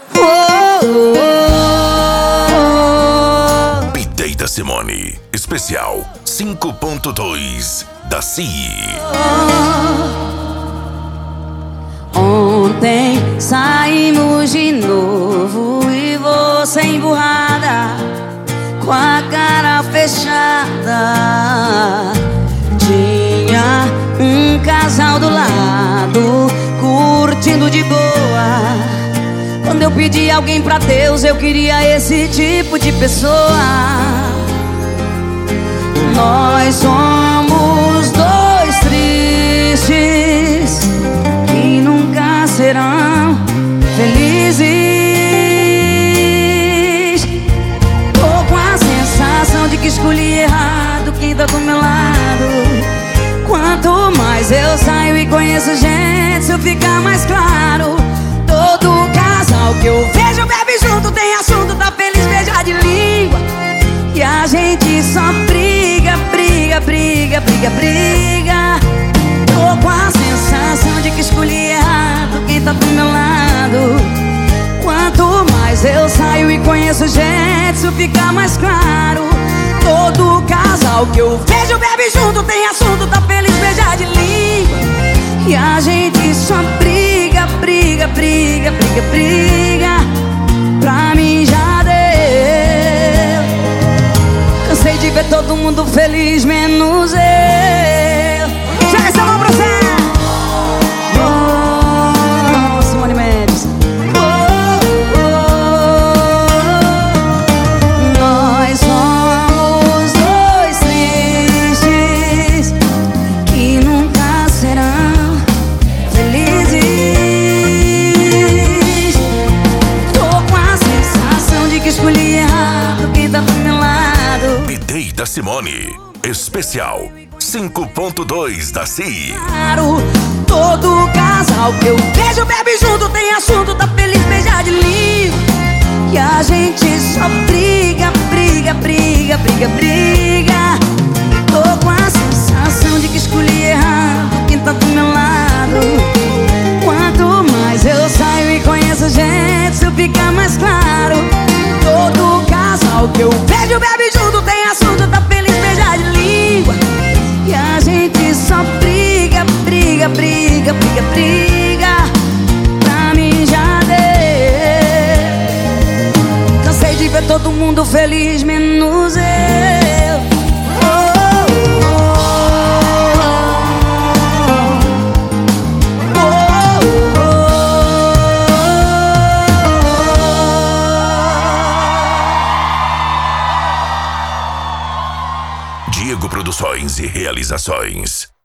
Pitei da Simone, especial 5.2 da CI. Ontem saímos de novo e você emburrada, com a cara fechada. Tinha um casal do lado, curtindo de boa. Quando eu pedi alguém pra Deus, eu queria esse tipo de pessoa. Nós somos dois tristes que nunca serão felizes. Tô com a sensação de que escolhi errado quem tá do meu lado. Quanto mais eu saio e conheço gente, isso fica mais claro. Todo casal que eu vejo bebe junto, tem assunto, tá feliz, beija de língua. E a gente só briga, briga, briga, briga, briga. Tô com a sensação de que escolhi errado quem tá do meu lado. Quanto mais eu saio e conheço gente, isso fica mais claro. Todo casal que eu vejo bebe junto, tem assunto, tá feliz, beija de língua. E a gente só briga, briga, briga, briga, briga. Pra mim já deu. Cansei de ver todo mundo feliz, menos eu. Joga essa mão pra você. Oh, Simone Mendes. Nós somos dois tristes que nunca serão felizes. Tô com a sensação de que escolhi errado quem tá do meu lado. Pitei da Simone, especial 5.2 da CI. Todo casal que eu vejo bebe junto, tem assunto, tá feliz, beija de língua. E a gente só briga, briga, briga, briga, briga. Tô com a sensação de que escolhi errado quem tá do meu lado. Quanto mais eu saio e conheço gente, isso fica mais claro. Todo casal que eu vejo bebe junto, tem assunto, tá feliz, beija de língua. E a gente só briga, briga, briga, briga, briga. Pra mim já deu. Cansei de ver todo mundo feliz, menos eu. Diego Produções e Realizações.